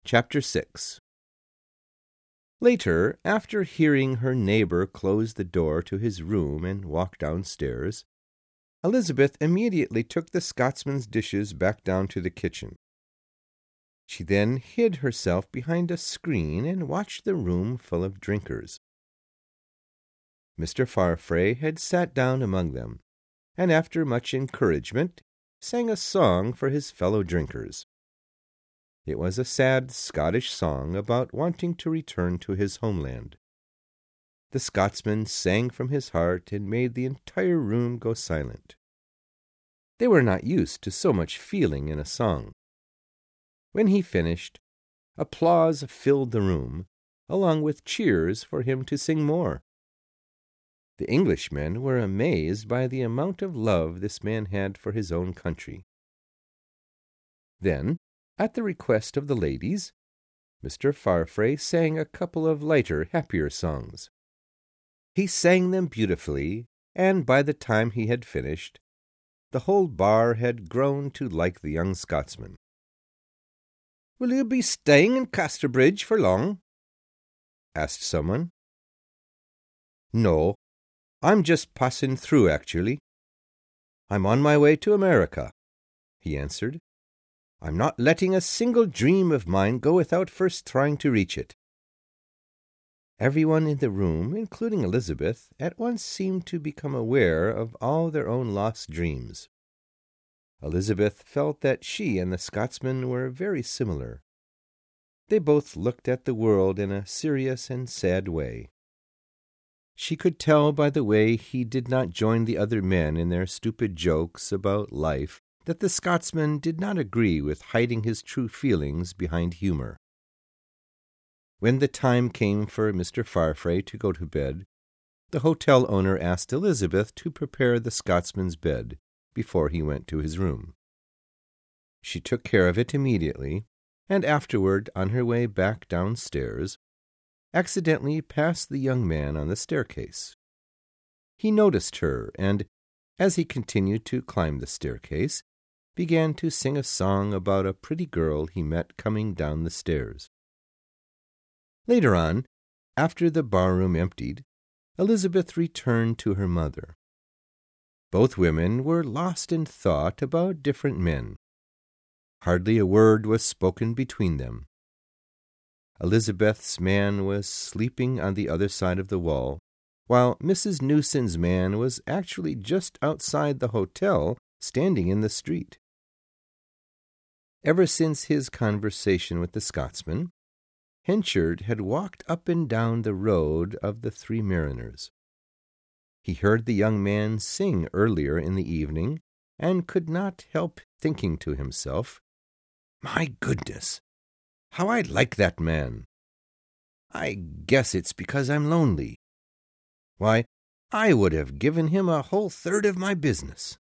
Chapter 6. Later, after hearing her neighbor close the door to his room and walk downstairs, Elizabeth immediately took the Scotsman's dishes back down to the kitchen. She then hid herself behind a screen and watched the room full of drinkers. Mr. Farfrae had sat down among them, and after much encouragement sang a song for his fellow drinkers. It was a sad Scottish song about wanting to return to his homeland. The Scotsman sang from his heart and made the entire room go silent. They were not used to so much feeling in a song. When he finished, applause filled the room, along with cheers for him to sing more. The Englishmen were amazed by the amount of love this man had for his own country. Then, at the request of the ladies, Mr. Farfrae sang a couple of lighter, happier songs. He sang them beautifully, and by the time he had finished, the whole bar had grown to like the young Scotsman. "Will you be staying in Casterbridge for long?" asked someone. "No, I'm just passing through, actually. I'm on my way to America," he answered. "I'm not letting a single dream of mine go without first trying to reach it." Everyone in the room, including Elizabeth, at once seemed to become aware of all their own lost dreams. Elizabeth felt that she and the Scotsman were very similar. They both looked at the world in a serious and sad way. She could tell by the way he did not join the other men in their stupid jokes about life that the Scotsman did not agree with hiding his true feelings behind humor. When the time came for Mr. Farfrae to go to bed, the hotel owner asked Elizabeth to prepare the Scotsman's bed before he went to his room. She took care of it immediately, and afterward, on her way back downstairs, accidentally passed the young man on the staircase. He noticed her, and, as he continued to climb the staircase, began to sing a song about a pretty girl he met coming down the stairs. Later on, after the barroom emptied, Elizabeth returned to her mother. Both women were lost in thought about different men. Hardly a word was spoken between them. Elizabeth's man was sleeping on the other side of the wall, while Mrs. Newson's man was actually just outside the hotel, standing in the street. Ever since his conversation with the Scotsman, Henchard had walked up and down the road of the Three Mariners. He heard the young man sing earlier in the evening, and could not help thinking to himself, "My goodness, how I like that man! I guess it's because I'm lonely. Why, I would have given him a whole third of my business."